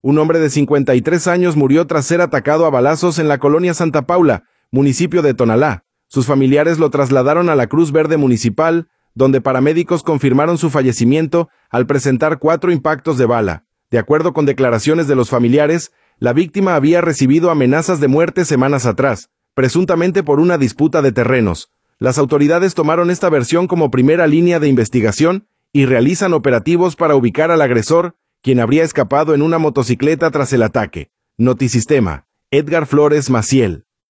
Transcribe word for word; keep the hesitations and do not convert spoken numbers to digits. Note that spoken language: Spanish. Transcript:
Un hombre de cincuenta y tres años murió tras ser atacado a balazos en la colonia Santa Paula, municipio de Tonalá. Sus familiares lo trasladaron a la Cruz Verde Municipal, donde paramédicos confirmaron su fallecimiento al presentar cuatro impactos de bala. De acuerdo con declaraciones de los familiares, la víctima había recibido amenazas de muerte semanas atrás, presuntamente por una disputa de terrenos. Las autoridades tomaron esta versión como primera línea de investigación y realizan operativos para ubicar al agresor, quien habría escapado en una motocicleta tras el ataque. Notisistema. Edgar Flores Maciel.